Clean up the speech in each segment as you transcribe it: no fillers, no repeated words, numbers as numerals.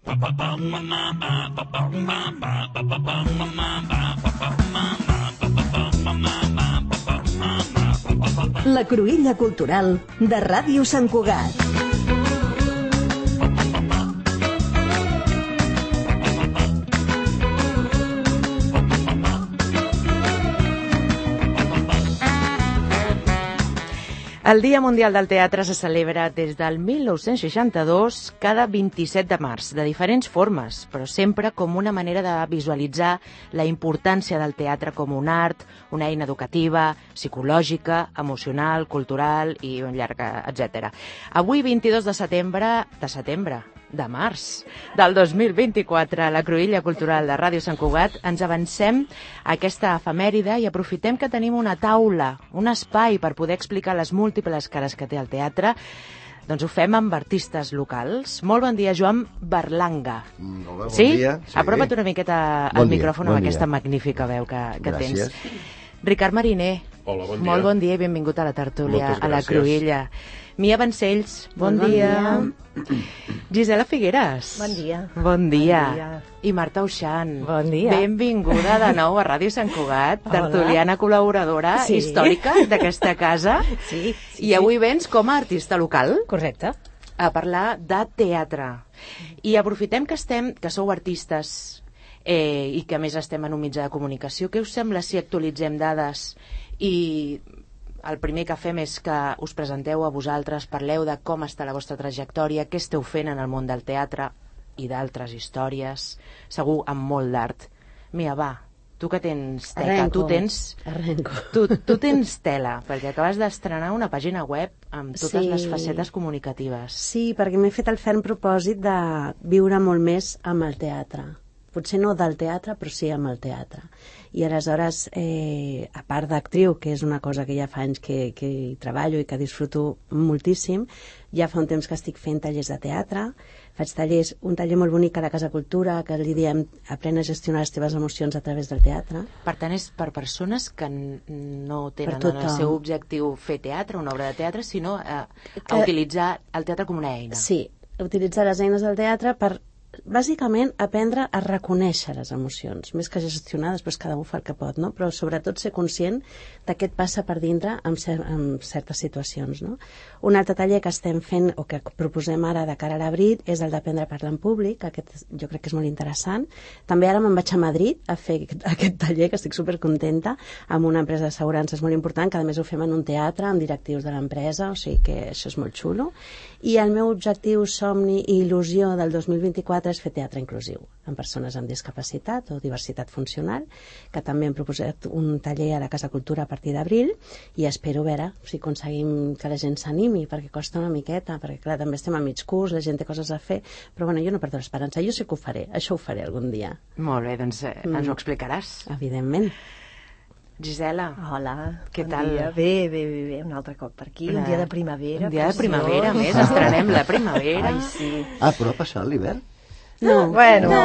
La Cruïlla Cultural de Ràdio Sant Cugat. El Dia Mundial del Teatre se celebra des del 1962 cada 27 de març, de diferents formes, però sempre com una manera de visualitzar la importància del teatre com un art, una eina educativa, psicològica, emocional, cultural i un llarg, etc. Avui, 22 de març del 2024, a la Cruïlla Cultural de Ràdio Sant Cugat, ens avancem a aquesta efemèride i aprofitem que tenim una taula, un espai per poder explicar les múltiples cares que té el teatre. Doncs ho fem amb artistes locals. Molt bon dia, Joan Berlanga. Bon sí? dia. Sí. Apropa't una miqueta al micròfon amb aquesta magnífica veu que tens. Ricard Mariner. Hola, bon dia. Molt bon dia i benvingut a la tertúlia, a la Cruïlla. Mia Vancells, bon dia. Gisela Figueres. Bon dia. Bon dia. I Marta Uixant. Bon dia. Benvinguda de nou a Ràdio Sant Cugat, tertuliana col·laboradora històrica d'aquesta casa. Sí. I avui vens com a artista local. Correcte. A parlar de teatre. I aprofitem que sou artistes i que a més estem en un mitjà de comunicació. Què us sembla si actualitzem dades i el primer que fem és que us presenteu a vosaltres, parleu de com està la vostra trajectòria, què esteu fent en el món del teatre i d'altres històries, segur amb molt d'art. Mira, va, tu que tens teca, tu tens tela, perquè acabes d'estrenar una pàgina web amb totes les facetes comunicatives. Sí, perquè m'he fet el ferm propòsit de viure molt més amb el teatre. Potser no del teatre, però sí amb el teatre. I aleshores, a part d'actriu, que és una cosa que ja fa anys que hi treballo i que disfruto moltíssim, ja fa un temps que estic fent tallers de teatre, faig tallers, un taller molt bonic a la Casa Cultura, que li diem aprèn a gestionar les teves emocions a través del teatre. Per tant, és per persones que no tenen en el seu objectiu fer teatre, una obra de teatre, sinó a utilitzar el teatre com una eina. Sí, utilitzar les eines del teatre per bàsicament aprendre a reconèixer les emocions, més que gestionar, després cada un fa el que pot, no? Però sobretot ser conscient de què et passa per dintre en certes situacions, no? Un altre taller que estem fent o que proposem ara de cara a l'abril és el d'aprendre a parlar en públic. Aquest jo crec que és molt interessant. També ara me'n vaig a Madrid a fer aquest taller, que estic supercontenta, amb una empresa d'assegurances molt important, que a més ho fem en un teatre amb directius de l'empresa, o sigui que això és molt xulo. I el meu objectiu, somni i il·lusió del 2024 és fer teatre inclusiu amb persones amb discapacitat o diversitat funcional, que també hem proposat un taller a la Casa Cultura a partir d'abril i espero veure si aconseguim que la gent s'animi, perquè costa una miqueta, perquè clar, també estem a mig curs, la gent té coses a fer, però bueno, jo no perdo l'esperança, jo sé que ho faré, això ho faré algun dia. Molt bé, doncs ens ho explicaràs. Evidentment. Gisela, hola, què tal? Bé, un altre cop per aquí, un dia de primavera. Un dia de primavera, més, estrenem la primavera. Ai, sí. Però ha passat l'hivern? No,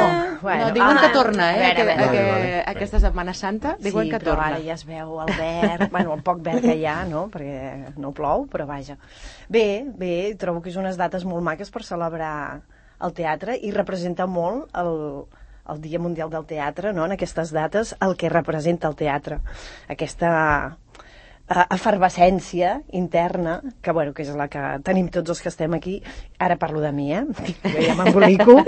diuen que torna, aquesta Setmana Santa, diuen que torna. Sí, però ara ja es veu el verd, el poc verd que hi ha, no?, perquè no plou, però vaja. Bé, trobo que és unes dates molt maques per celebrar el teatre i representa molt el Dia Mundial del Teatre, no?, en aquestes dates, el que representa el teatre. Aquesta efervescència interna, que és la que tenim tots els que estem aquí. Ara parlo de mi, jo ja m'embolico.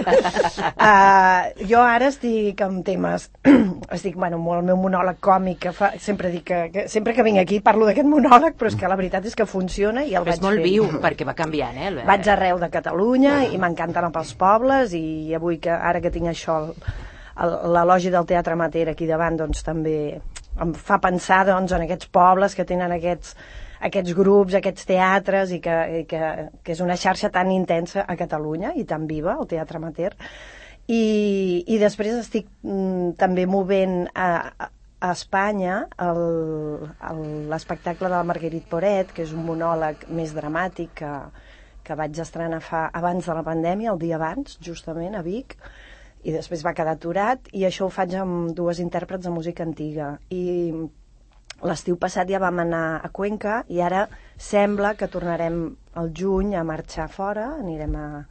Jo ara estic amb temes, molt el meu monòleg còmic, sempre dic que sempre que vinc aquí parlo d'aquest monòleg, però és que la veritat és que funciona i el vaig fent. És molt viu, perquè va canviant, Vaig arreu de Catalunya i m'encanten pels pobles, i avui, ara que tinc això, l'elogi del teatre amateur aquí davant, doncs també em fa pensar en aquests pobles que tenen aquests grups, aquests teatres, i que és una xarxa tan intensa a Catalunya i tan viva, el teatre amateur. I després estic també movent a Espanya l'espectacle de la Marguerite Porete, que és un monòleg més dramàtic que vaig estrenar abans de la pandèmia, el dia abans, justament, a Vic, i després va quedar aturat, i això ho faig amb dues intèrprets de música antiga. I l'estiu passat ja vam anar a Cuenca, i ara sembla que tornarem al juny a marxar fora, anirem a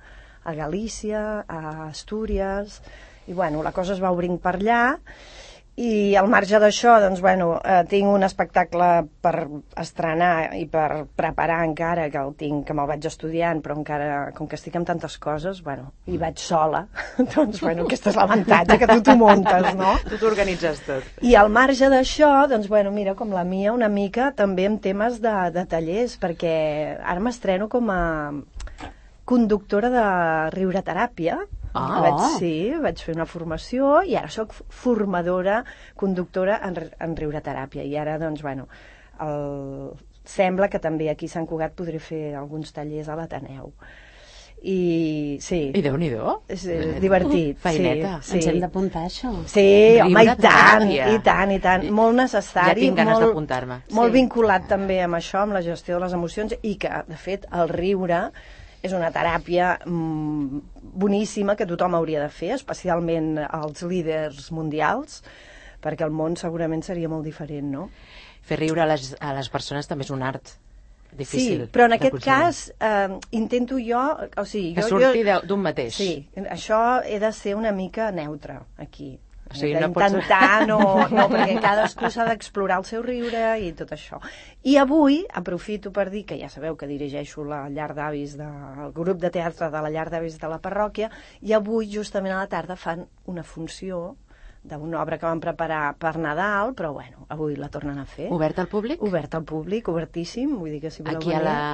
a Galícia, a Astúries, i bueno, la cosa es va obrint per allà, i al marge d'això, doncs, bueno, tinc un espectacle per estrenar i per preparar encara, que me'l vaig estudiant, però encara, com que estic amb tantes coses, bueno, i vaig sola, doncs, bueno, aquest és l'avantatge, que tu t'ho muntes, no? Tu t'organitzes tot. I al marge d'això, doncs, bueno, mira, com la Mia, una mica també en temes de tallers, perquè ara m'estreno com a conductora de riureteràpia. Vaig fer una formació i ara sóc formadora, conductora en riureteràpia. I ara, doncs, bueno, sembla que també aquí a Sant Cugat podré fer alguns tallers a l'Ateneu. I sí. I Déu-n'hi-do. És divertit. Feineta. Sí. Ens hem d'apuntar això. Sí, home, i tant. Molt necessari. Ja tinc ganes d'apuntar-me. Molt vinculat també amb això, amb la gestió de les emocions, i que, de fet, el riure és una teràpia boníssima que tothom hauria de fer, especialment els líders mundials, perquè el món segurament seria molt diferent, no? Fer riure a les persones també és un art difícil. Sí, però en aquest cas intento jo... O sigui, que surti d'un mateix. Sí, això he de ser una mica neutra aquí. O sigui, intentar, no, perquè cadascú s'ha d'explorar el seu riure i tot això. I avui aprofito per dir que ja sabeu que dirigeixo la llar d'avis, el grup de teatre de la llar d'avis de la parròquia, i avui justament a la tarda fan una funció d'una obra que van preparar per Nadal, però bueno, avui la tornen a fer. Obert al públic? Obert al públic, obertíssim, vull dir que si voleu venir...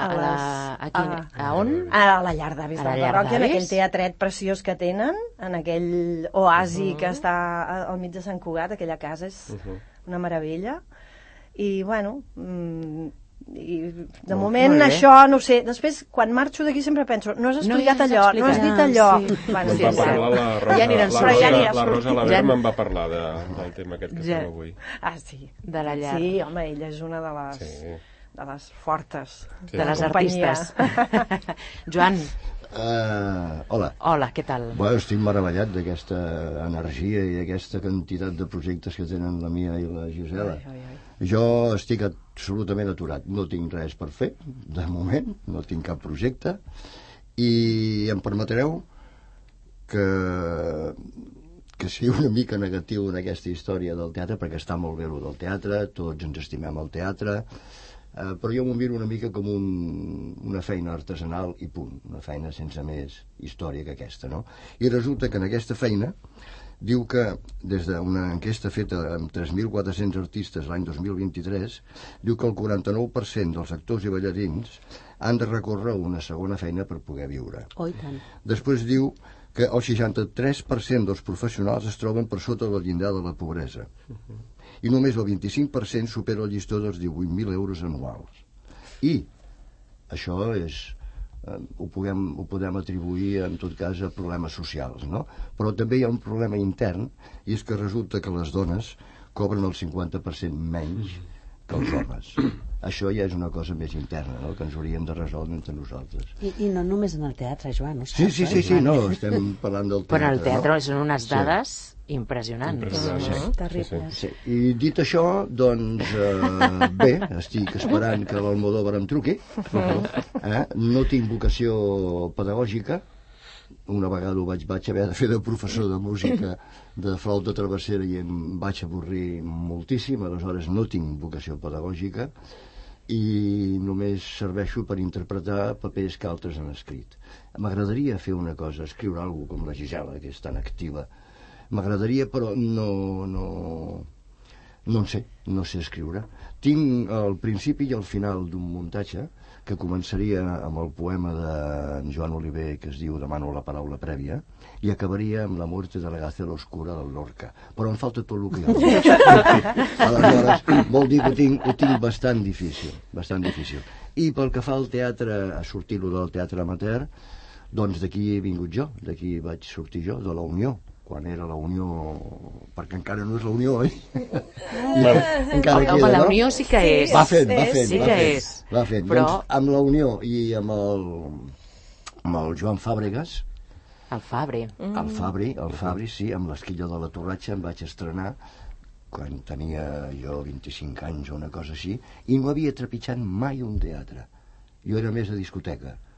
A on? A la llar d'avis de la parròquia, en aquell teatret preciós que tenen, en aquell oasi que està al mig de Sant Cugat, aquella casa és una meravella. I bueno... i de moment això, no sé, després quan marxo d'aquí sempre penso, no has explicat allò, no has dit allò. Bueno, va parlar la Rosa Laver me'n va parlar del tema aquest que fem avui. Ah, sí. De la llar. Sí, home, ella és una de les fortes de les artistes. Joan. Hola. Hola, què tal? Bueno, estic meravellat d'aquesta energia i d'aquesta quantitat de projectes que tenen la Mia i la Gisela. Jo estic absolutament aturat, no tinc res per fer, de moment, no tinc cap projecte, i em permetreu que sigui una mica negatiu en aquesta història del teatre, perquè està molt bé el del teatre, tots ens estimem el teatre, però jo m'ho miro una mica com una feina artesanal i punt, una feina sense més història que aquesta, no? I resulta que en aquesta feina diu que, des d'una enquesta feta amb 3.400 artistes l'any 2023, diu que el 49% dels actors i ballarins han de recórrer a una segona feina per poder viure. Oh, i tant. Després diu que el 63% dels professionals es troben per sota del llindar de la pobresa. I només el 25% supera el llistó dels 18.000 euros anuals. I això ho podem atribuir, en tot cas, a problemes socials, no? Però també hi ha un problema intern, i és que resulta que les dones cobren el 50% menys que els homes. Això ja és una cosa més interna, no?, que ens hauríem de resoldre entre nosaltres. I no només en el teatre, Joan, ho saps? Sí, no, estem parlant del teatre. Però en el teatre són unes dades impressionants. Terribles. Sí. I dit això, doncs, bé, estic esperant que l'Almodóvar em truqui. No tinc vocació pedagògica. Una vegada vaig haver de fer de professor de música de flauta travessera i em vaig avorrir moltíssim, aleshores no tinc vocació pedagògica i només serveixo per interpretar papers que altres han escrit. M'agradaria fer una cosa, escriure alguna cosa com la Gisela, que és tan activa. M'agradaria, però no sé escriure. Tinc el principi i el final d'un muntatge que començaria amb el poema de Joan Oliver que es diu Demano la paraula prèvia i acabaria amb La muerte de la gacela oscura del Lorca, però em falta tot el que hi ha. Aleshores, vol dir que ho tinc bastant difícil. I pel que fa al teatre, a sortir-lo del teatre amateur, doncs d'aquí he vingut jo, d'aquí vaig sortir jo, de la Unió, quan era la Unió, perquè encara no és la Unió, oi? Home, la Unió sí que és. Va fent. Però... Doncs amb la Unió i amb el Joan Fàbregas, el Fabri, sí, amb l'Esquilla de la Torratxa em vaig estrenar quan tenia jo 25 anys o una cosa així, i no havia trepitjat mai un teatre. Jo era més a discoteca.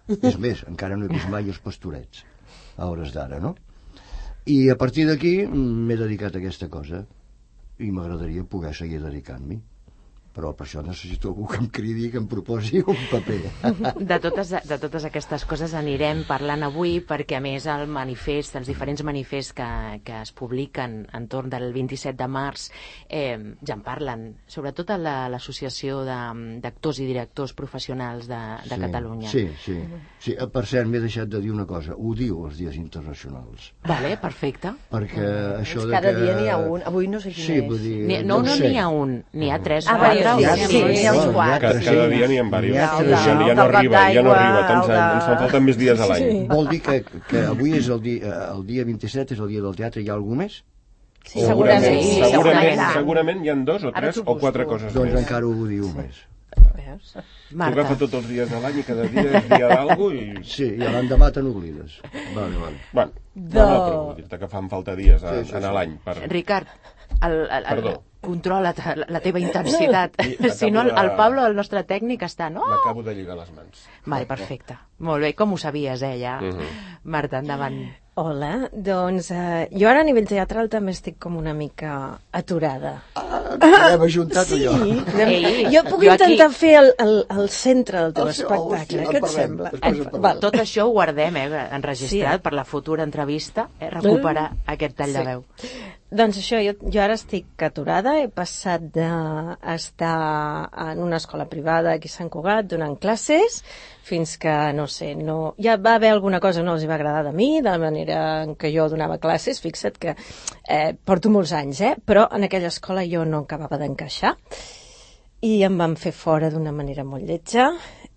És més, encara no he vist mai els Pastorets, a hores d'ara, no? I a partir d'aquí m'he dedicat a aquesta cosa i m'agradaria poder seguir dedicant-m'hi. Però per això necessito algú que em cridi, que em proposi un paper. De totes aquestes coses anirem parlant avui, perquè a més el manifest, els diferents manifests que es publiquen entorn del 27 de març ja en parlen, sobretot a l'Associació d'Actors i Directors Professionals de Catalunya. Sí. Per cert, m'he deixat de dir una cosa. Odio els dies internacionals. Vale, perfecte. Perquè això de cada que... dia n'hi ha un. Avui no sé quin és. Vull dir, No n'hi ha un, n'hi ha tres. N'hi ha uns quants. Cada dia n'hi ha diversos. Ja no arriba. Ens falten més dies a l'any. Vol dir que avui és el dia 27, és el dia del teatre, hi ha algú més? Sí, segurament hi ha 2 o 3 o 4 coses més. Doncs encara ho diu més. Tu agafa tots els dies de l'any i cada dia és dia d'algú i... Sí, i l'endemà te n'oblides. Vale. Bueno, no, però vull dir-te que fan falta dies a l'any. Ricard, controla la teva intensitat. Si no, el Pablo, el nostre tècnic, està... M'acabo de lligar les mans. Vale, perfecte. Molt bé, com ho sabies, ja? Marta, endavant. Hola, doncs jo ara a nivell teatral també estic com una mica aturada. Hem ajuntat allò. Sí, jo puc intentar fer el centre del teu espectacle, què et sembla? Tot això ho guardem, enregistrat per la futura entrevista, recuperar aquest tall de veu. Doncs això, jo ara estic aturada, he passat d'estar en una escola privada aquí a Sant Cugat donant classes, fins que, no sé, ja va haver alguna cosa que no els va agradar de mi, de la manera en què jo donava classes, fixa't que porto molts anys, però en aquella escola jo no acabava d'encaixar, i em van fer fora d'una manera molt lletja,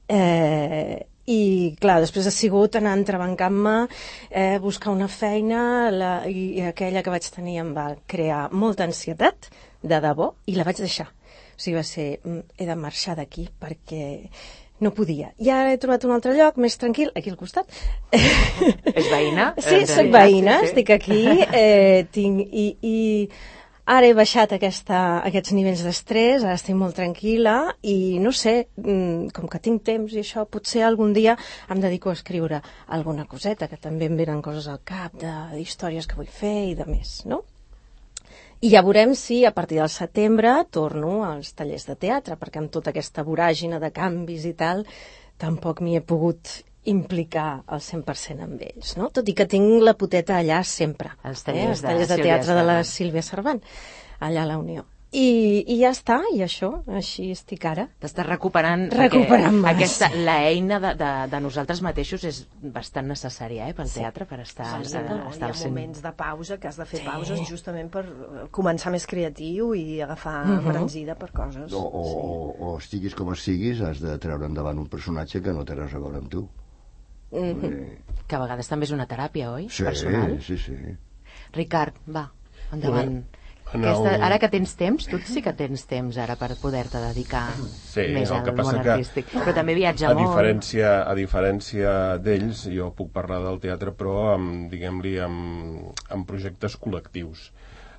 i clar, després ha sigut anar entrebancant-me, buscar una feina, i aquella que vaig tenir em va crear molta ansietat, de debò, i la vaig deixar. O sigui, va ser, he de marxar d'aquí perquè no podia. I ara he trobat un altre lloc, més tranquil, aquí al costat. És veïna? Sí, soc veïna, estic aquí, i ara he baixat aquests nivells d'estrès, ara estic molt tranquil·la i no sé, com que tinc temps i això, potser algun dia em dedico a escriure alguna coseta, que també em venen coses al cap d'històries que vull fer i de més, no? I ja veurem si a partir del setembre torno als tallers de teatre, perquè amb tota aquesta voràgina de canvis i tal, tampoc m'hi he pogut implicar al 100% amb ells, no? Tot i que tinc la poteta allà sempre. Els tallers de teatre de la Sílvia Servant, allà a la Unió. I ja està, i això, així estic ara. T'estàs recuperant. La eina de nosaltres mateixos és bastant necessària pel teatre, per estar al centre. Hi ha moments de pausa, que has de fer pauses justament per començar més creatiu i agafar embranzida per coses. O estiguis com estiguis, has de treure endavant un personatge que no té res a veure amb tu. Que a vegades també és una teràpia, oi? Sí, personal. Sí. Ricard, va, endavant. Ara que tens temps, tu sí que tens temps ara per poder-te dedicar més al món artístic, però també viatja molt. A diferència d'ells, jo puc parlar del teatre, però amb projectes col·lectius.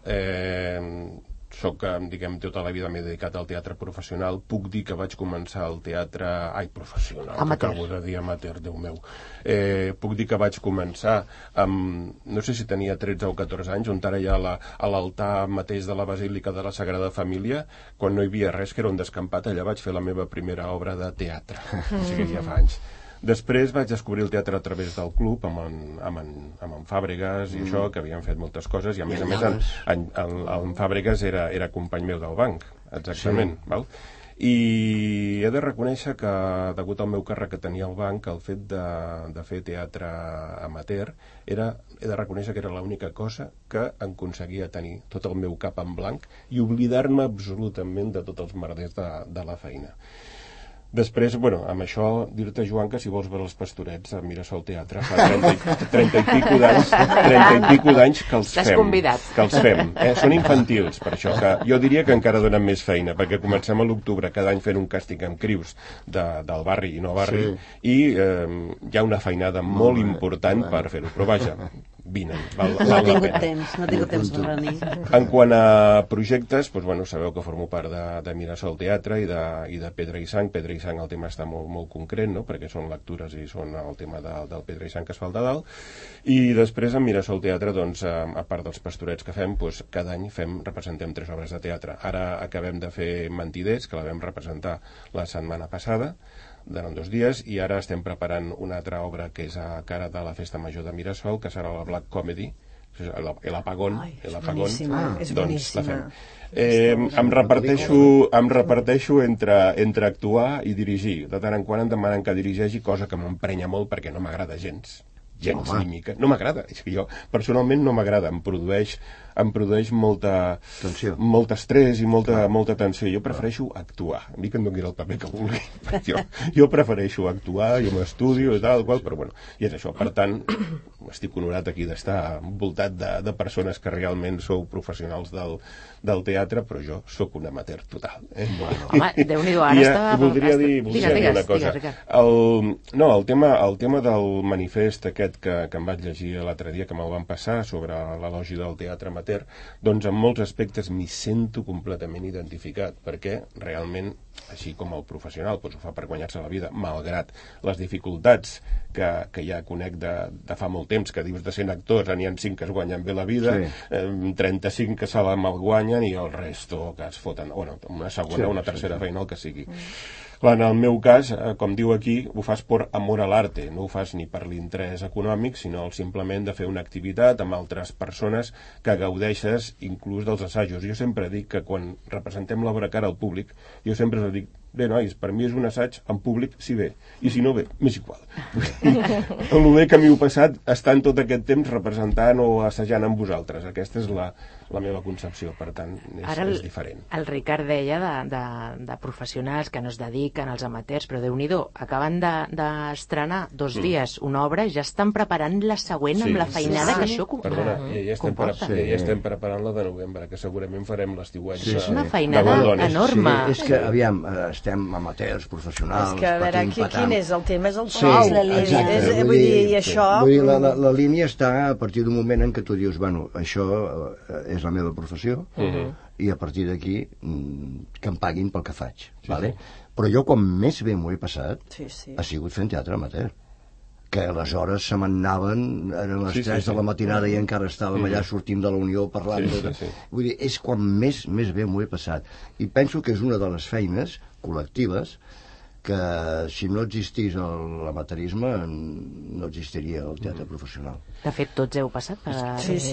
Tota la vida m'he dedicat al teatre professional. Puc dir que vaig començar el teatre... professional, amateur. Acabo de dir amateur, Déu meu. Puc dir que vaig començar amb... No sé si tenia 13 o 14 anys, on ara ja a l'altar mateix de la Basílica de la Sagrada Família, quan no hi havia res, que era un descampat, allà vaig fer la meva primera obra de teatre. O sigui, ja fa anys. Després vaig descobrir el teatre a través del club amb en Fàbregas i això, que havien fet moltes coses, i a més en Fàbregas era company meu del banc, exactament. Sí. Val? I he de reconèixer que, degut al meu càrrec que tenia al banc, el fet de fer teatre amateur, he de reconèixer que era l'única cosa que aconseguia tenir tot el meu cap en blanc i oblidar-me absolutament de tots els merders de la feina. Després, amb això, dir-te, Joan, que si vols veure els Pastorets a Mirasol Teatre fa 30 i pico d'anys que els fem. T'has convidat. Que els fem. Són infantils, per això, que jo diria que encara donen més feina, perquè comencem a l'octubre cada any fent un càsting amb crius del barri i no barri, i hi ha una feinada molt important per fer-ho. Però vaja, vinen. No ha tingut temps per venir. En quant a projectes, doncs, bueno, sabeu que formo part de Mirasol Teatre i de Pedra i Sang. Pedra i Sang el tema està molt, molt concret, no? Perquè són lectures i són el tema del Pedra i Sang que es fa al de dalt. I després en Mirasol Teatre, doncs, a part dels pastorets que fem, doncs, cada any representem 3 obres de teatre. Ara acabem de fer Mentiders, que la vam representar la setmana passada, durant 2 dies, i ara estem preparant una altra obra que és a cara de la Festa Major de Mirasol, que serà la Black Comedy, El Apagón, és doncs la fem. boníssima. Em reparteixo entre actuar i dirigir. De tant en quant em demanen que dirigeixi, cosa que m'emprenya molt perquè no m'agrada gens ni mica. No m'agrada, és que jo personalment no m'agrada, em produeix molta estrès i molta tensió. Jo prefereixo actuar, a mi que em donin el paper que vulgui. Jo prefereixo actuar, jo m'estudio i tal, però bueno, i és això. Per tant, estic honorat aquí d'estar envoltat de persones que realment sou professionals del teatre, però jo sóc un amateur total. Home, Déu-n'hi-do, ara estava... I voldria dir una cosa. El tema del manifest aquest que em vaig llegir l'altre dia, que me'l van passar, sobre l'elogi del teatre amateur, doncs en molts aspectes m'hi sento completament identificat, perquè realment, així com el professional, doncs ho fa per guanyar-se la vida, malgrat les dificultats que ja conec de fa molt temps, que dius de 100 actors, n'hi ha 5 que es guanyen bé la vida, 35 que se la malguanyen i el resto que es foten, una segona o una tercera feina, el que sigui. Clar, en el meu cas, com diu aquí, ho fas per amor a l'arte, no ho fas ni per l'interès econòmic, sinó simplement de fer una activitat amb altres persones que gaudeixes inclús dels assajos. Jo sempre dic que quan representem l'obra cara al públic, jo sempre dic, bé, nois, per mi és un assaig en públic si ve, i si no ve, m'és igual. El bé que m'hi heu passat estant tot aquest temps representant o assajant amb vosaltres. Aquesta és la meva concepció, per tant, és diferent. El Ricard deia de professionals que no es dediquen als amateurs, però Déu-n'hi-do, acaben d'estrenar 2 dies una obra i ja estan preparant la següent amb la feinada que això comporta. Perdona, ja estem preparant la de novembre, que segurament farem l'estiuatge de Badalona. És una feinada enorme. Sí, és que, aviam, estem amateurs, professionals, és que, a veure, quin és el tema? És el Sí, sou. exacte. Vull dir, i això... Vull dir, la línia està a partir d'un moment en què tu dius, bueno, això és la meva professió, i a partir d'aquí que em paguin pel que faig. Vale? Però jo quan més bé m'ho he passat ha sigut fent teatre amateur, que aleshores se m'anaven, eren les 3 de la matinada i encara estàvem allà sortint de la Unió parlant. Vull dir, és quan més bé m'ho he passat. I penso que és una de les feines col·lectives que si no existís l'amateurisme no existiria el teatre professional. De fet, tots heu passat per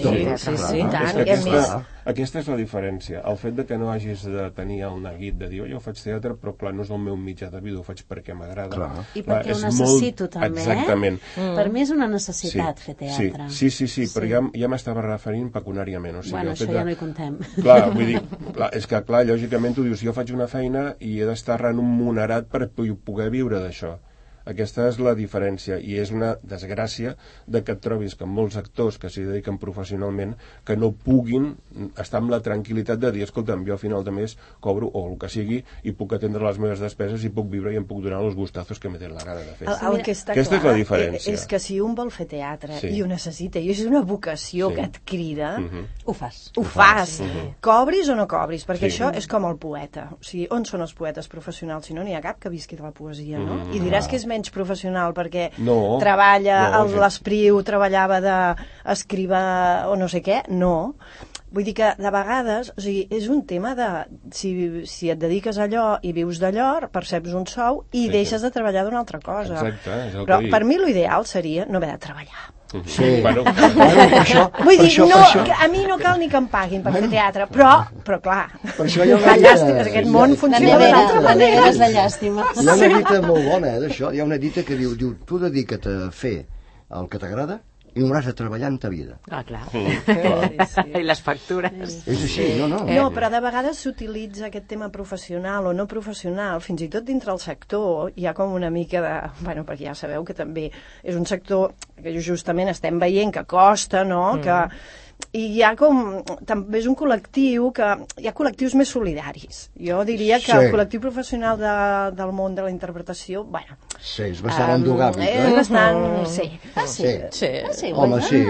tant. Aquesta és la diferència. El fet de que no hagis de tenir el neguit de dir, jo faig teatre, però clar, no és el meu mitjà de vida, ho faig perquè m'agrada. I perquè ho necessito també. Exactament. Per mi és una necessitat fer teatre. Sí, però ja m'estava referint pecuniàriament. Bueno, això ja no hi contem. Clar, vull dir, és que clar, lògicament tu dius, jo faig una feina i he d'estar remunerat per poder viure d'això. Aquesta és la diferència, i és una desgràcia de que et trobis que molts actors que s'hi dediquen professionalment que no puguin estar amb la tranquil·litat de dir, escolta'm, jo a final de mes cobro o el que sigui i puc atendre les meves despeses i puc viure i em puc donar els gustazos que me té la gana de fer. El que està Aquesta és la diferència. És que si un vol fer teatre i ho necessita, i és una vocació que et crida, ho fas. Ho fas. Cobris o no cobris, perquè això és com el poeta. O sigui, on són els poetes professionals? Si no n'hi ha cap que visqui de la poesia, no? I diràs que és menys professional perquè treballa l'Espriu, treballava d'escriba o no sé què. No. Vull dir que de vegades, o sigui, és un tema de si et dediques a allò i vius d'allò, perceps un sou i deixes de treballar d'una altra cosa. Exacte, és el però que dic. per mi l'ideal seria no haver de treballar. Sí. Bueno, vull dir, a mi no cal ni que em paguin per fer teatre, però clar, per això hi ha la llàstima, aquest món funciona d'una altra manera. És la llàstima. Hi ha una dita molt bona, d'això. Hi ha una dita que diu, tu dedica't a fer el que t'agrada i no hauràs de treballar en ta vida. Ah, clar. I les factures. És així, no? No, però de vegades s'utilitza aquest tema professional o no professional, fins i tot dintre el sector hi ha com una mica de... Bueno, perquè ja sabeu que també és un sector que justament estem veient que costa, no? Que i hi ha també és un col·lectiu que hi ha col·lectius més solidaris. Jo diria que el col·lectiu professional del món de la interpretació, bueno... Sí, és bastant endogàmic, és bastant... Sí. Sí. Home, sí.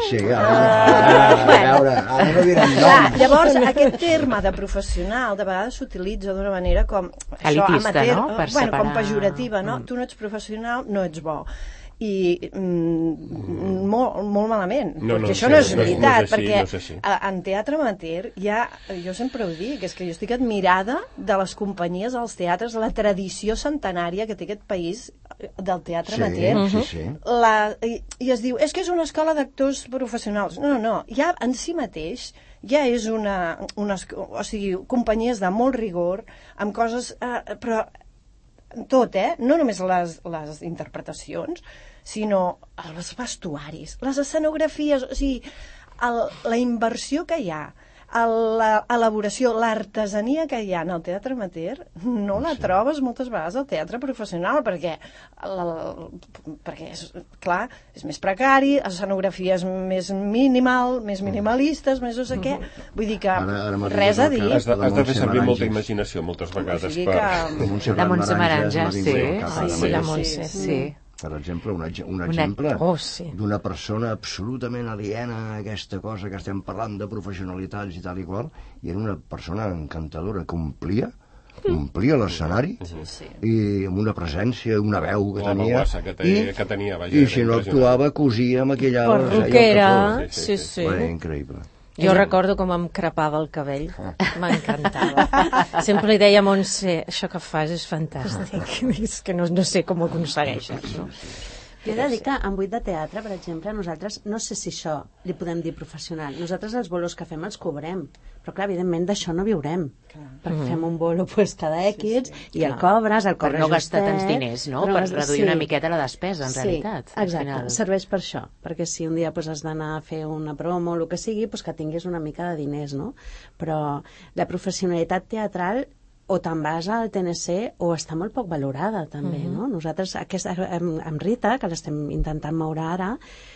A veure, ara no direm noms. Llavors, aquest terme de professional de vegades s'utilitza d'una manera com... elitista, amateur, no? Per separar... com pejorativa, no? Tu no ets professional, no ets bo. I molt malament, perquè això no és veritat, perquè en teatre amateur jo sempre ho dic, és que jo estic admirada de les companyies als teatres, la tradició centenària que té aquest país del teatre amateur, i es diu, és que és una escola d'actors professionals. No, ja en si mateix ja és o sigui, companyies de molt rigor, amb coses, però tot, no només les interpretacions, sinó els vestuaris, les escenografies, o sigui, la inversió que hi ha, l'elaboració, l'artesania que hi ha en el teatre amateur, no la trobes moltes vegades al teatre professional, perquè clar, és més precari, escenografies més minimalistes, més no sé què, vull dir que res a dir. Has de fer servir molta imaginació moltes vegades per... La Montse Maranja, sí, la Montse, sí. Per exemple, un exemple d'una persona absolutament aliena a aquesta cosa que estem parlant de professionalitats i tal i qual, i era una persona encantadora que omplia l'escenari i amb una presència, una veu que tenia, i si no actuava, cosia, maquillava, perruquera, sí. Increïble. Jo recordo com em crepava el cabell, m'encantava. Sempre li deia a Montse, això que fas és fantàstic, és que no sé com ho aconsegueixes, no? Jo he de dir que en buit de teatre, per exemple, nosaltres, no sé si això li podem dir professional, nosaltres els bolos que fem els cobrem, però clar, evidentment d'això no viurem, perquè fem un bolo cada X i el cobres per no gastar tants diners, no? Per reduir una miqueta la despesa, en realitat. Exacte, serveix per això, perquè si un dia has d'anar a fer una promo o el que sigui, que tinguis una mica de diners, no? Però la professionalitat teatral o te'n vas al TNC o està molt poc valorada també, no? Nosaltres, amb Rita, que l'estem intentant moure ara,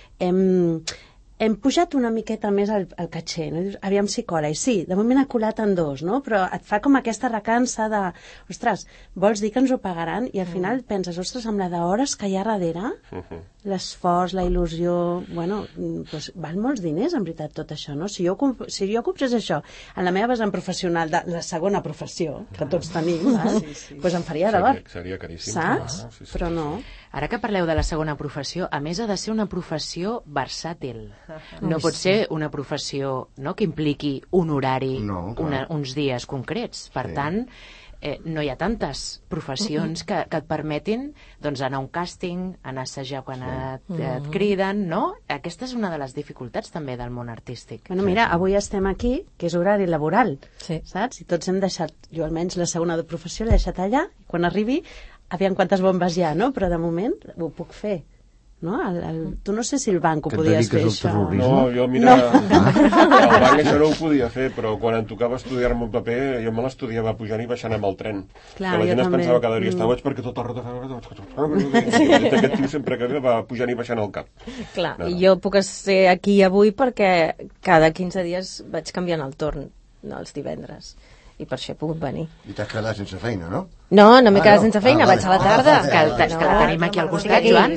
hem pujat una miqueta més el caché, no? Aviam si cola, i sí, de moment ha colat en 2, no? Però et fa com aquesta recança de, ostres, vols dir que ens ho pagaran? I al final penses, ostres, amb la d'hores que hi ha darrere, l'esforç, la il·lusió, bueno, doncs val molts diners, en veritat, tot això, no? Si jo cobrés això en la meva vessant professional de la segona professió, que tots tenim, doncs em faria d'or. Seria caríssim. Saps? Però no. Ara que parleu de la segona professió, a més ha de ser una professió versàtil. No pot ser una professió que impliqui un horari, uns dies concrets. Per tant, no hi ha tantes professions que et permetin anar a un càsting, anar a assajar quan et criden, no? Aquesta és una de les dificultats també del món artístic. Bueno, mira, avui estem aquí, que és horari laboral, saps? I tots hem deixat, jo almenys la segona professió l'he deixat allà, i quan arribi, aviam quantes bombes hi ha, no? Però de moment ho puc fer. No? Tu no sé si el banc ho podies fer, això. No, jo, mira, el banc això no ho podia fer, però quan em tocava estudiar-me un paper, jo me l'estudiava pujant i baixant amb el tren. Clar, que la gent es també. pensava que cada dia estava boig perquè tot el rato... Aquest tio sempre que ve va pujant i baixant el cap. Clar, i jo puc ser aquí avui perquè cada 15 dies vaig canviant el torn, els divendres. I per això he pogut venir. I t'has quedat sense feina, no? No m'he quedat sense feina, vaig a la tarda. Que la tenim aquí al costat, Joan.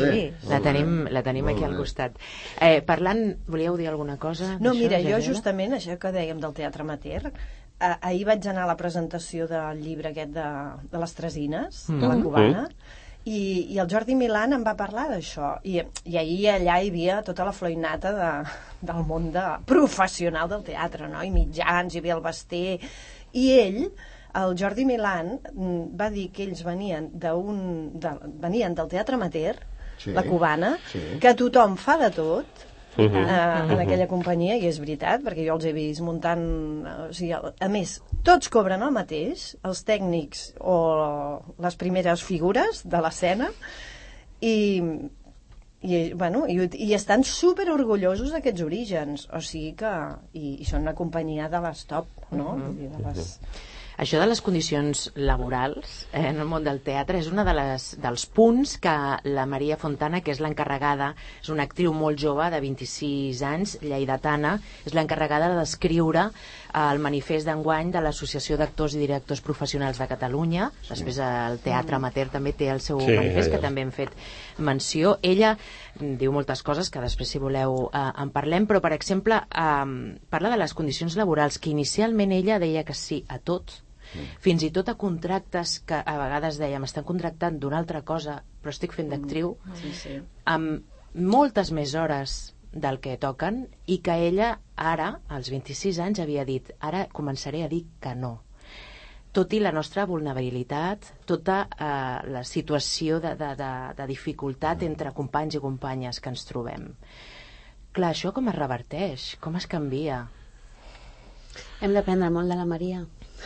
La tenim aquí al costat. Parlant, volíeu dir alguna cosa? No, mira, jo justament, això que dèiem del teatre amateur, ahir vaig anar a la presentació del llibre aquest de les Tresines, de la Cubana, i el Jordi Milán em va parlar d'això, i ahir allà hi havia tota la floinata del món professional del teatre, no? I mitjans, hi havia el Basté, i ell, el Jordi Milán, va dir que ells venien del teatre amateur, la Cubana, que tothom fa de tot, en aquella companyia, i és veritat, perquè jo els he vist muntant, o sigui, a més, tots cobren el mateix, els tècnics o les primeres figures de l'escena, i estan super orgullosos d'aquests orígens, o sigui que i són una companyia de les top, no? Això de les condicions laborals en el món del teatre és un dels punts que la Maria Fontana, que és l'encarregada, és una actriu molt jove, de 26 anys, lleidatana, és l'encarregada de descriure el manifest d'enguany de l'Associació d'Actors i Directors Professionals de Catalunya. Després el Teatre Amateur també té el seu manifest, que també hem fet menció. Ella diu moltes coses que després, si voleu, en parlem, però, per exemple, parla de les condicions laborals, que inicialment ella deia que sí a tot, fins i tot a contractes que a vegades dèiem estan contractant d'una altra cosa, però estic fent d'actriu, amb moltes més hores del que toquen, i que ella ara, als 26 anys, havia dit, ara començaré a dir que no. Tot i la nostra vulnerabilitat, tota la situació de dificultat entre companys i companyes que ens trobem. Clar, això com es reverteix? Com es canvia? Hem d'aprendre molt de la Maria.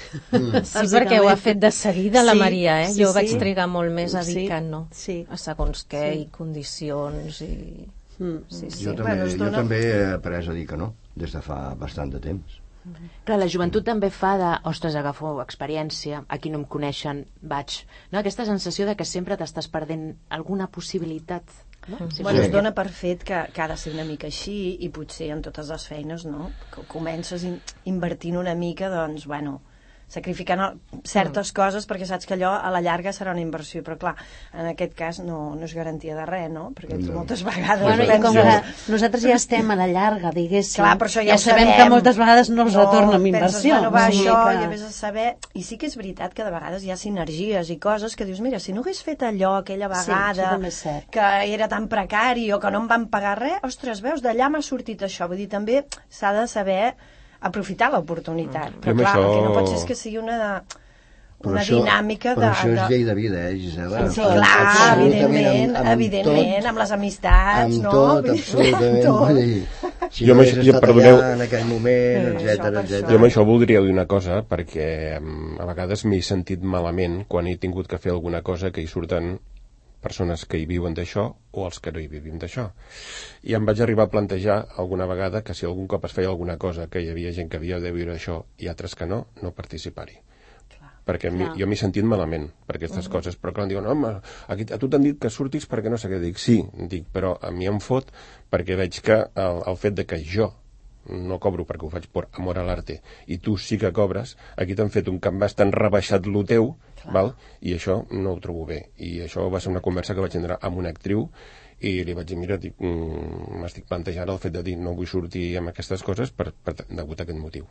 Sí, perquè ho ha fet de seguida la Maria, eh? Jo vaig trigar molt més a dir que no, a segons què, i condicions, i... Jo també he après a dir que no, des de fa bastant de temps. Clar, la joventut també fa de, ostres, agafo experiència, aquí no em coneixen, vaig... No? Aquesta sensació de que sempre t'estàs perdent alguna possibilitat. No? Bueno, es dona per fet que ha de ser una mica així, i potser en totes les feines, no? Que comences invertint una mica, doncs, bueno, sacrificant certes coses perquè saps que allò a la llarga serà una inversió, però clar, en aquest cas no és garantia de res, no? Perquè moltes vegades... Bueno, i com que nosaltres ja estem a la llarga, diguéssim, clar, però això ja sabem que moltes vegades no es retorna amb inversió. Penses, bueno, va, això, ja vés a saber... I sí que és veritat que de vegades hi ha sinergies i coses que dius, mira, si no hagués fet allò aquella vegada, que era tan precari o que no em van pagar res, ostres, veus, d'allà m'ha sortit això. Vull dir, també s'ha de saber aprofitar l'oportunitat. Però clar, el que no pot ser és que sigui una dinàmica de... Però això és llei de vida, Gisela? Sí, clar, evidentment, amb les amistats, no? Amb tot, absolutament. Si no hagués estat allà en aquell moment, etcètera. Jo amb això voldria dir una cosa, perquè a vegades m'he sentit malament quan he tingut que fer alguna cosa que hi surten persones que hi viuen d'això o els que no hi vivim d'això. I em vaig arribar a plantejar alguna vegada que si algun cop es feia alguna cosa que hi havia gent que havia de viure això i altres que no participar-hi. Perquè jo m'he sentit malament per aquestes coses, però clar, em diuen, home, a tu t'han dit que surtis perquè no sé què. Dic, sí, però a mi em fot perquè veig que el fet de que jo no cobro perquè ho faig per amor a l'arte i tu sí que cobres, aquí t'han fet un canvàs, t'han rebaixat lo teu, val? I això no ho trobo bé. I això va ser una conversa que vaig tindre amb una actriu i li vaig dir, mira, m'estic plantejant el fet de dir no vull sortir amb aquestes coses degut a aquest motiu.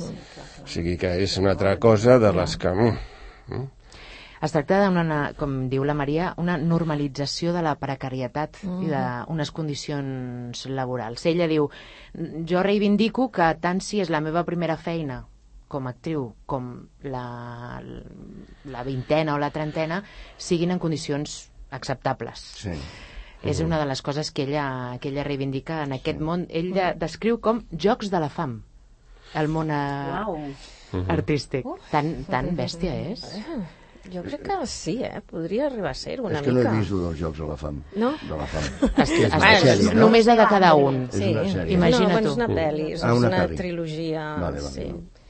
O sigui que és una altra cosa de les que... Es tracta d'una, com diu la Maria, una normalització de la precarietat i d'unes condicions laborals. Ella diu, jo reivindico que tant si és la meva primera feina com a actriu, com la vintena o la trentena, siguin en condicions acceptables. Sí. És una de les coses que ella reivindica en aquest món. Ella descriu com jocs de la fam, el món artístic. Tan bèstia és. Jo crec que sí, podria arribar a ser una mica. És que no he vist dels Jocs de la Fam. No? De la Fam. Només de cada un. Sí, imagina tu. És una pel·li, és una trilogia. Sí.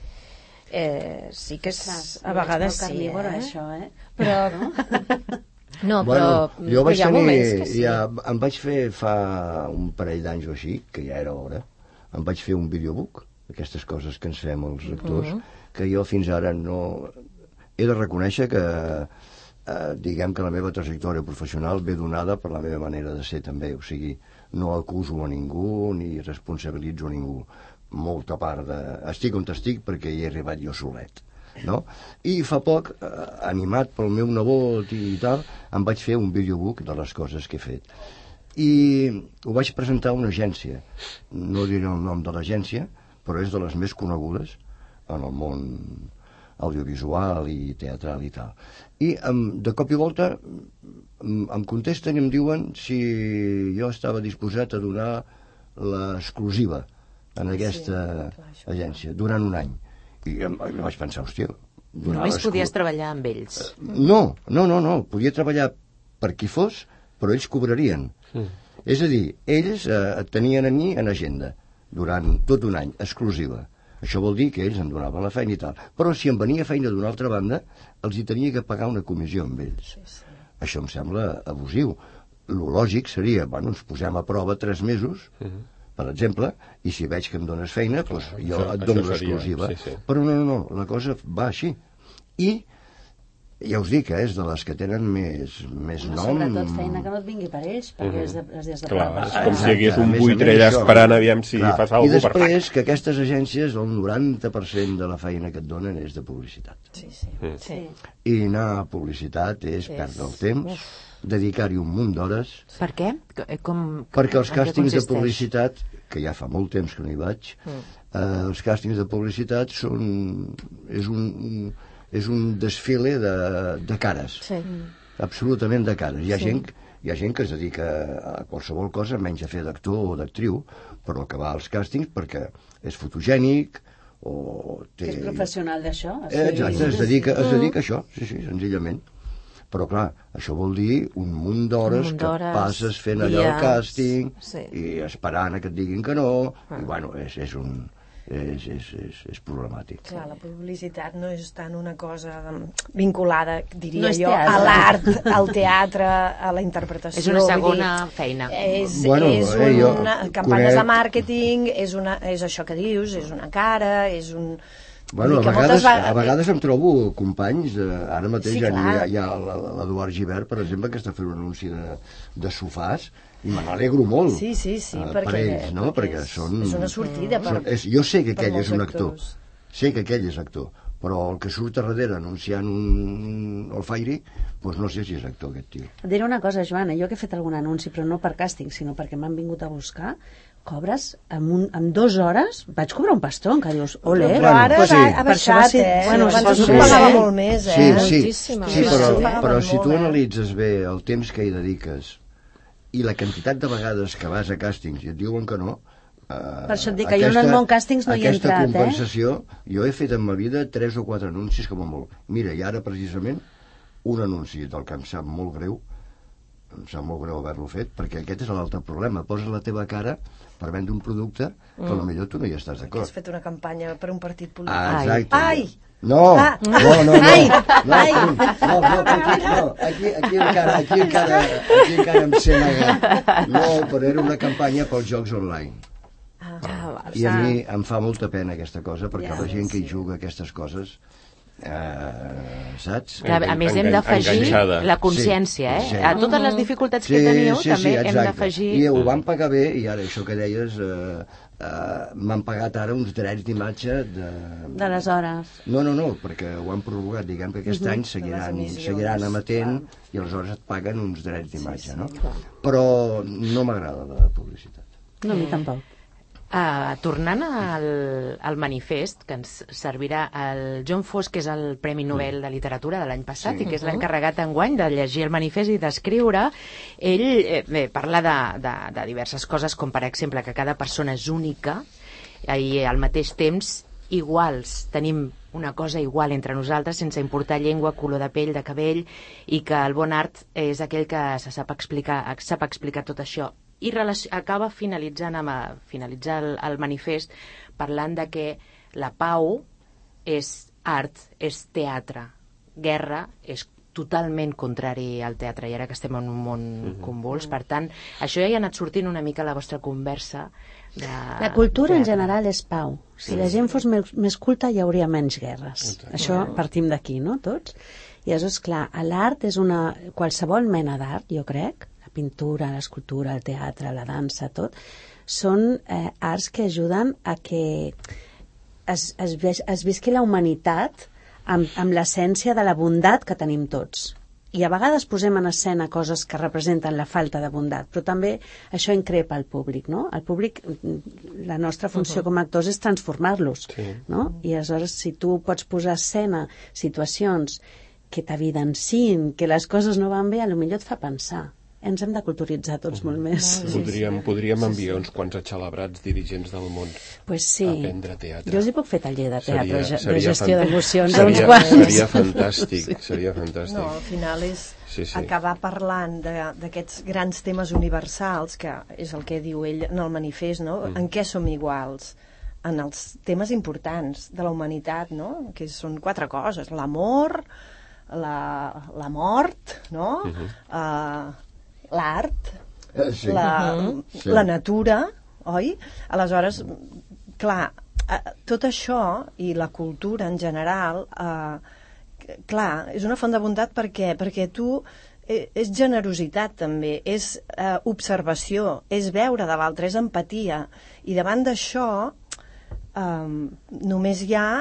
Sí que a vegades sí, això, però... No, però jo vaig hi ha moments que sí. Em vaig fer fa un parell d'anys o així, que ja era hora, em vaig fer un videobook, aquestes coses que ens fem els actors, que jo fins ara no... He de reconèixer que diguem que la meva trajectòria professional ve donada per la meva manera de ser també, o sigui, no acuso a ningú ni responsabilitzo a ningú. Molta part de... Estic on estic perquè hi he arribat jo solet, no? I fa poc, animat pel meu nebot i tal, em vaig fer un videobook de les coses que he fet. I ho vaig presentar a una agència. No diré el nom de l'agència, però és de les més conegudes en el món audiovisual i teatral i tal. I de cop i volta em contesten i em diuen si jo estava disposat a donar l'exclusiva en aquesta agència durant un any. I vaig pensar, hòstia... Només podies treballar amb ells. No. Podia treballar per qui fos, però ells cobrarien. És a dir, ells tenien a mi en agenda durant tot un any, exclusiva. Això vol dir que ells em donaven la feina i tal. Però si em venia feina d'una altra banda, els hi tenia que pagar una comissió amb ells. Això em sembla abusiu. Lo lògic seria, bueno, ens posem a prova 3 mesos, per exemple, i si veig que em dones feina, doncs jo et dono l'exclusiva. Però no, la cosa va així. I ja us dic, és de les que tenen més nom. Sobretot feina que no et vingui per ells, perquè els dies de clar, és com si hi hagués un buitre allà esperant aviam si fas alguna cosa. I després que aquestes agències, el 90% de la feina que et donen és de publicitat. Sí. I anar a publicitat és perdre el temps, dedicar-hi un munt d'hores. Per què? Perquè els càstings de publicitat, que ja fa molt temps que no hi vaig, els càstings de publicitat és un desfile de cares. Absolutament de cares. Hi ha gent que es dedica a qualsevol cosa, menys a fer d'actor o d'actriu, però que va als càstings perquè és fotogènic o té... Que és professional d'això. Exacte, es dedica a això, sí, senzillament. Però clar, això vol dir un munt d'hores que passes fent allò el càsting i esperant que et diguin que no, i bueno, és problemàtic. Clar, la publicitat no és tant una cosa vinculada, diria no jo, a l'art, al teatre, a la interpretació. És una segona feina. Campanyes de màrqueting, és això que dius, és una cara, és un... Bueno, a vegades em trobo companys, ara mateix hi ha l'Eduard Givert, per exemple, que està fent un anunci de sofàs, i me n'alegro molt per ells, no? Perquè són... És una sortida. Jo sé que aquell és un actor, però el que surt a darrere anunciant el Fairy, doncs no sé si és actor aquest tio. Et diré una cosa, Joana, jo que he fet algun anunci, però no per càsting, sinó perquè m'han vingut a buscar, cobres en 2 hores, vaig cobrar un pastó, que dius, ole. Però ara ha baixat, Bueno, abans ho pagava molt més, Sí, però si tu analitzes bé el temps que hi dediques i la quantitat de vegades que vas a càstings i et diuen que no, per això et dic que jo en el món càstings no hi he entrat, aquesta compensació, jo he fet en ma vida 3 o 4 anuncis com a molt. Mira, i ara precisament un anunci del que em sap molt greu haver-lo fet, perquè aquest és l'altre problema. Poses la teva cara per vendre un producte que potser tu no hi estàs d'acord. Has fet una campanya per un partit polític. Exacte. Ai! No, aquí encara em sé negar. No, però era una campanya pels jocs online. I a mi em fa molta pena aquesta cosa, perquè la gent que hi juga aquestes coses, saps? A més hem d'afegir la consciència, a totes les dificultats que teniu també hem d'afegir... I ho van pagar bé, i ara això que deies m'han pagat ara uns drets d'imatge de les hores. No, perquè ho han prorrogat, diguem que aquest any seguiran emetent i aleshores et paguen uns drets d'imatge, no? Però no m'agrada la publicitat. No, a mi tampoc. Tornant al manifest, que ens servirà el John Foss, que és el Premi Nobel de Literatura de l'any passat i que és l'encarregat enguany de llegir el manifest i d'escriure, ell parla de diverses coses, com per exemple que cada persona és única i al mateix temps iguals, tenim una cosa igual entre nosaltres sense importar llengua, color de pell, de cabell, i que el bon art és aquell que sap explicar tot això. I acaba finalitzant el manifest parlant de que la pau és art, és teatre. Guerra és totalment contrari al teatre, i ara que estem en un món convuls. Per tant, això ja hi ha anat sortint una mica a la vostra conversa. La cultura en general és pau. Si la gent fos més culta hi hauria menys guerres. Això partim d'aquí, no? Tots. I aleshores, clar, l'art és qualsevol mena d'art, jo crec, pintura, l'escultura, el teatre, la dansa, tot, són arts que ajuden a que es visqui la humanitat amb l'essència de la bondat que tenim tots. I a vegades posem en escena coses que representen la falta de bondat, però també això increpa el públic, no? El públic, la nostra funció com a actors és transformar-los, no? I aleshores, si tu pots posar a escena situacions que t'evidencien que les coses no van bé, potser et fa pensar. Ens hem de culturitzar tots molt més. Podríem enviar uns quants axelabrats dirigents del món a aprendre teatre. Jo els hi puc fer taller de teatre, de gestió d'emocions. Seria fantàstic. No, al final és acabar parlant d'aquests grans temes universals, que és el que diu ell en el manifest, no? En què som iguals? en els temes importants de la humanitat, no? Que són 4 coses: l'amor, la mort, no? L'art, Sí. la natura, oi? Aleshores, clar, tot això i la cultura en general, clar, és una font de bondat perquè tu és generositat també, és observació, és veure de l'altre, és empatia, i davant d'això només hi ha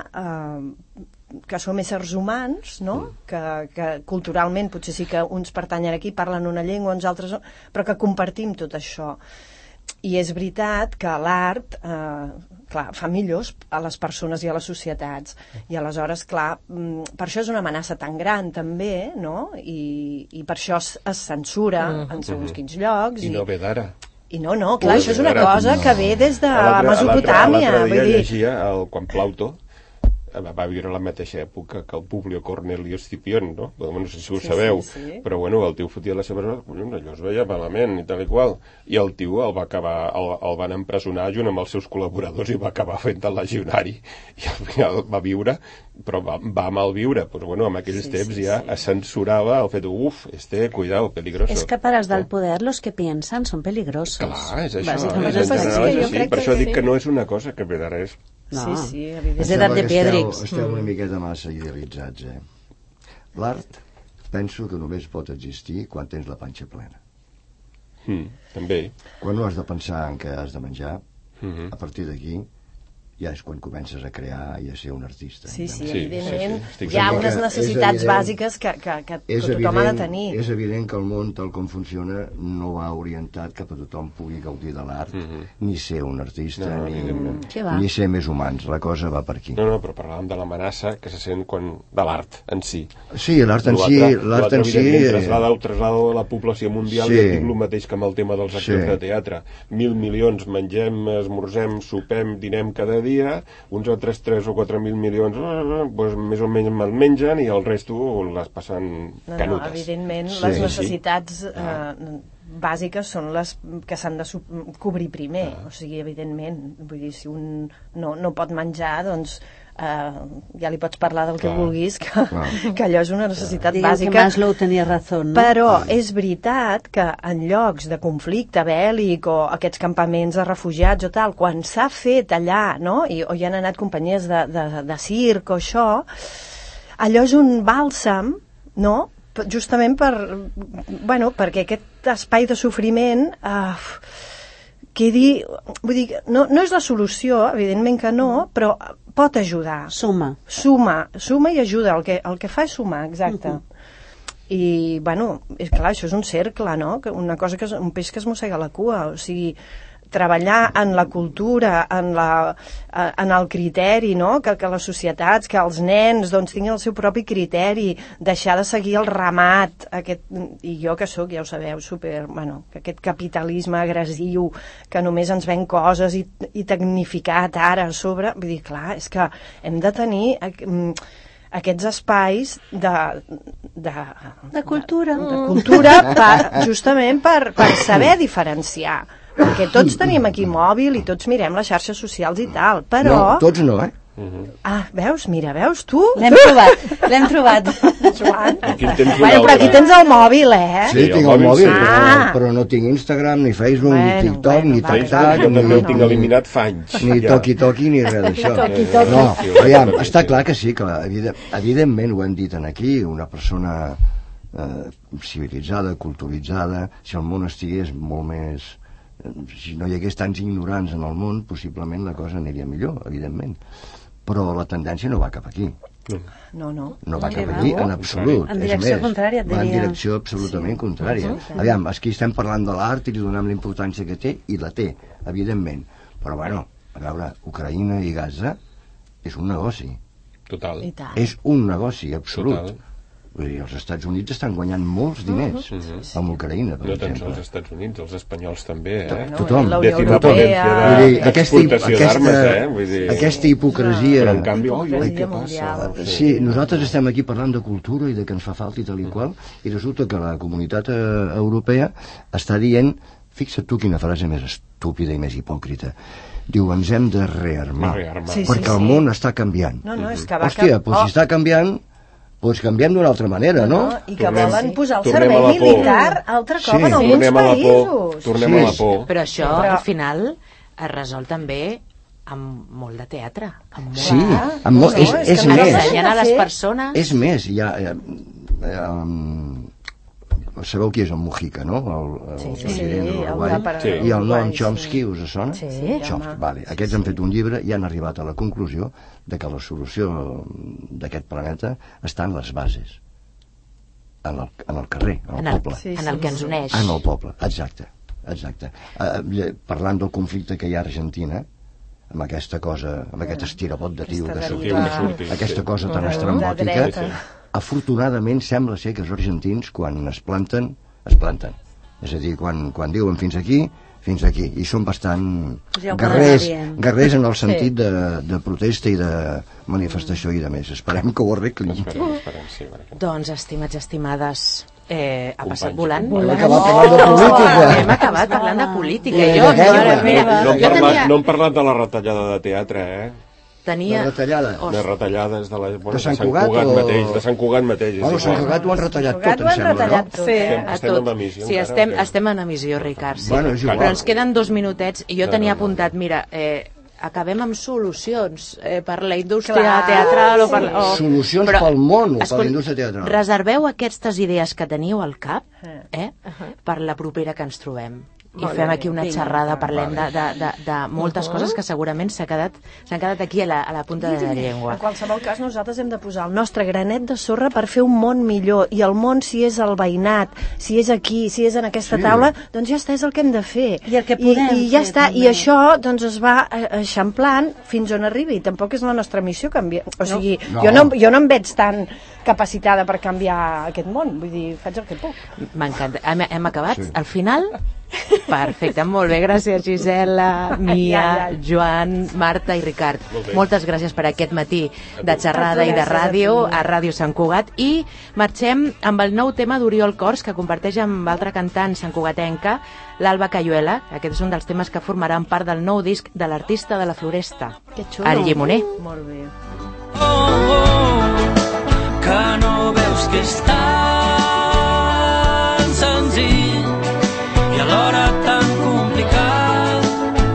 que som éssers humans, no? Que culturalment potser sí que uns pertanyen aquí, parlen una llengua, uns altres no, però que compartim tot això. I és veritat que l'art fa millors a les persones i a les societats, i aleshores, clar, per això és una amenaça tan gran també, no? I per això es censura en segons quins llocs. I no ve d'ara. I no, clar, això és una cosa que ve des de Mesopotàmia. L'altre dia llegia, quan Plauto va viure a la mateixa època que el Publio Cornelio Escipión, no? No sé si ho sabeu, però bueno, el tio fotia la seva... allò es veia malament i tal i qual. I el tio el van empresonar junt amb els seus col·laboradors i va acabar fent el legionari. I al final va viure, però va malviure. Però bueno, en aquells temps ja es censurava el fet cuidado, peligroso. Es que para els del poder los que piensan son peligrosos. Clar, és això. Bàsicament És així. Per això dic que no és una cosa que ve d'ara, és... No. Sí, és edat de Piedrix. Esteu una miqueta massa idealitzats, L'art, penso que només pot existir quan tens la panxa plena. També. Quan no has de pensar en què has de menjar, a partir d'aquí ja és quan comences a crear i a ser un artista. Sí, evidentment. Hi ha unes necessitats bàsiques que tothom ha de tenir. És evident que el món, tal com funciona, no va orientat cap a tothom pugui gaudir de l'art, ni ser un artista, ni ser més humans. La cosa va per aquí. No, però parlàvem de l'amenaça que se sent de l'art en si. Sí, l'art en si... Traslada a la població mundial, i dic el mateix que amb el tema dels actors de teatre. 1.000 milions mengem, esmorzem, sopem, dinem cada dia, uns altres 3 o 4.000 milions doncs més o menys me'l mengen i el resto les passen canutes. Evidentment, les necessitats bàsiques són les que s'han de cobrir primer, o sigui, evidentment, vull dir, si un no pot menjar, doncs ja li pots parlar del que vulguis, que allò és una necessitat bàsica. Que Maslow tenia raó, no? Però és veritat que en llocs de conflicte bèl·lic o aquests campaments de refugiats o tal, quan s'ha fet allà, no? O hi han anat companyies de circ o això, allò és un bàlsam, no? Justament perquè aquest espai de sofriment quedi... Vull dir, no és la solució, evidentment que no, però pot ajudar. Suma i ajuda. El que fa és sumar, exacte. I, és clar, això és un cercle, no? Una cosa que és un peix que es mossega la cua, o sigui, treballar en la cultura, en el criteri, no? Que les societats, que els nens tinguin el seu propi criteri, deixar de seguir el ramat, i jo que sóc, ja ho sabeu, que aquest capitalisme agressiu, que només ens ven coses i tecnificat ara a sobre, vull dir, clar, és que hem de tenir aquests espais de cultura, justament per saber diferenciar, perquè tots tenim aquí mòbil i tots mirem les xarxes socials i tal, però... No, tots no, veus, tu? L'hem trobat. Joan. Però aquí tens el mòbil, Sí, tinc el mòbil, però no tinc Instagram, ni Facebook, ni TikTok, ni TikTok. Jo també el tinc eliminat fa anys. Ni toqui, ni res d'això. No, aviam, està clar que sí, que evidentment ho hem dit aquí, una persona civilitzada, culturitzada, si el món estigués molt més... Si no hi hagués tants ignorants en el món, possiblement la cosa aniria millor, evidentment. Però la tendència no va cap aquí. No va cap aquí en absolut. En direcció contrària, et diria. Va en direcció absolutament contrària. Aviam, aquí estem parlant de l'art i li donem la importància que té, i la té, evidentment. Però, a veure, Ucraïna i Gaza és un negoci. Total. És un negoci absolut. Vull dir, els Estats Units estan guanyant molts diners amb Ucraïna, per exemple. No tan sols els Estats Units, els espanyols també, Tothom. Dècima potència d'exportació d'armes, Aquesta hipocresia... Però en canvi, què passa? Sí, nosaltres estem aquí parlant de cultura i de que ens fa falta i tal i qual, i resulta que la comunitat europea està dient, fixa't tu quina frase més estúpida i més hipòcrita, diu, ens hem de rearmar, Sí, perquè el món està canviant. No, és que va... Hòstia, doncs si està canviant, doncs canviem d'una altra manera, no? I que volen posar el Tornem servei a la por. militar altre cop en alguns Tornem a la por. països. Tornem a la por. Però això, al final, es resol també amb molt de teatre. Amb molt Sí, és que més. ensenyant a les persones... És més, hi ha... sabeu qui és el Mujica, no? El president d'Uruguai. Sí. I el Noam Chomsky, us sona? Sí, Chomsky, home. vale. Aquests han fet un llibre i han arribat a la conclusió de que la solució d'aquest planeta està en les bases. En el carrer, en el poble. En el que ens uneix. En el poble, exacte. Parlant del conflicte que hi ha a Argentina, amb aquesta cosa, amb aquest estirabot de tio que surt, aquesta cosa tan estrambòtica, afortunadament sembla ser que els argentins, quan es planten, es planten. És a dir, quan diuen fins aquí, i són bastant guerrers en el sentit de protesta i de manifestació i de més. Esperem que ho arreglin. Doncs, estimats i estimades, ha passat volant. Hem acabat parlant de política. Hem acabat parlant de política. No hem parlat de la retallada de teatre, Tenia... De retallades de Sant Cugat mateix. De Sant Cugat mateix. Bueno, Sant Cugat ho han retallat tot, em sembla, no? Estem en emissió. Sí, estem en emissió, Ricard. Sí. Bueno, és igual. Però ens queden 2 minutets i jo tenia apuntat, mira, acabem amb solucions per la indústria teatral solucions pel món o per la indústria teatral. Reserveu aquestes idees que teniu al cap per la propera que ens trobem. I fem aquí una xerrada, parlem de moltes coses que segurament s'han quedat aquí a la punta de la llengua. En qualsevol cas, nosaltres hem de posar el nostre granet de sorra per fer un món millor. I el món, si és el veïnat, si és aquí, si és en aquesta taula, doncs ja està, és el que hem de fer. I el que podem I ja fer, està. també. I això doncs es va eixamplant fins on arribi. Tampoc és la nostra missió canviar. O sigui, jo no em veig tan capacitada per canviar aquest món. Vull dir, faig el que puc. M'encanta. Hem acabat? Al final? Perfecte, molt bé, gràcies Gisela, Mia, Joan, Marta i Ricard. Moltes gràcies per aquest matí de xerrada i de ràdio a Ràdio Sant Cugat, i marxem amb el nou tema d'Oriol Cors, que comparteix amb altra cantant santcugatenca, l'Alba Cayuela. Aquest és un dels temes que formaran part del nou disc de l'artista de la Floresta, el Llimoner. Molt bé. Que no veus que és tan senzill i alhora tan complicat.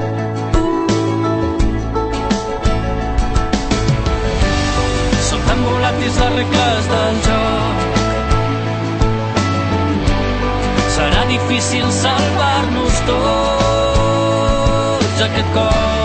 Són tan volàtils les regles del joc. Serà difícil salvar-nos tots aquest cop.